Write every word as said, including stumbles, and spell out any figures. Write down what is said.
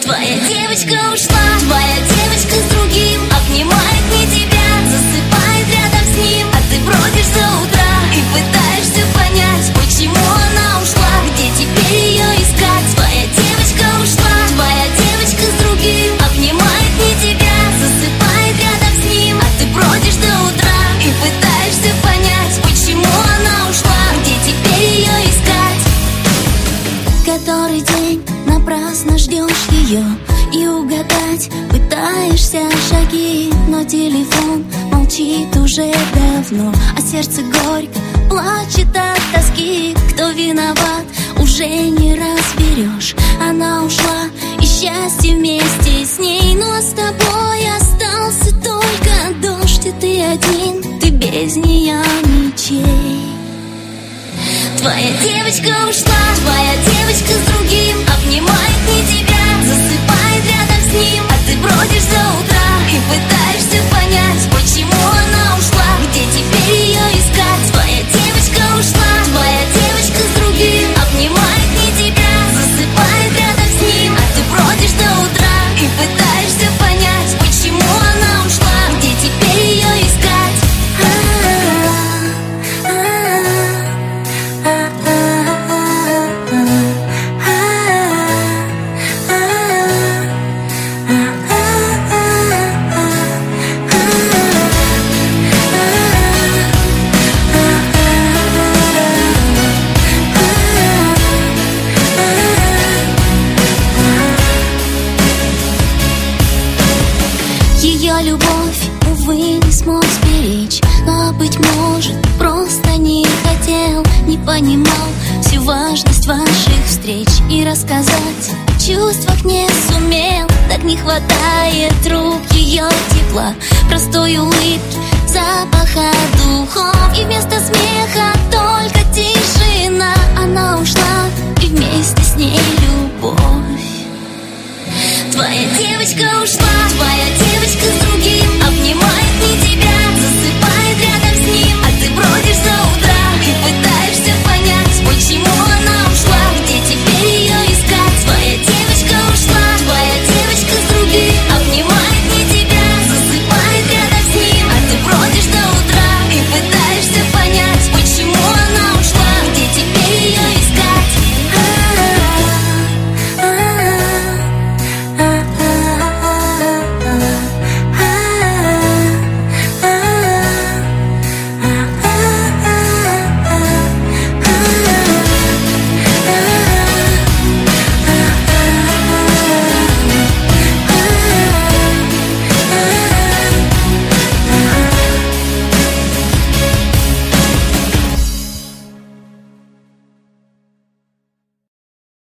Твоя девочка ушла, твоя девочка с другим, обнимает не тебя, засыпает рядом с ним, а ты бродишь до утра и пытаешься понять, почему она ушла, где теперь ее искать. Твоя девочка ушла, твоя девочка с другим, обнимает не тебя, засыпает рядом с ним, а ты бродишь до утра и пытаешься понять, почему она ушла, где теперь ее искать. Который день напрасно ждешь ее и угадать пытаешься шаги, но телефон молчит уже давно, а сердце горько плачет от тоски. Кто виноват, уже не разберешь. Она ушла, и счастье вместе с ней, но с тобой остался только дождь, и ты один, ты без нее ничей. Твоя девочка ушла, твоя девочка с другим, обнимает не тебя, засыпает рядом с ним, а ты бродишь до утра и пытаешься понять, почему она ушла, где теперь ее искать. Твоя девочка ушла, твоя девочка с другим, обнимает не тебя, засыпает рядом с ним, а ты бродишь до утра и пытаешься понять, почему она ушла, где теперь ее искать. Ее любовь, увы, не смог сберечь, но, быть может, просто не хотел, не понимал всю важность ваших встреч и рассказать о чувствах не сумел. Так не хватает рук ее тепла, простой улыбки, запаха духов, и вместо смеха только тишина. Она ушла, и вместе с ней любовь. Твоя девочка ушла, твоя девочка с другим.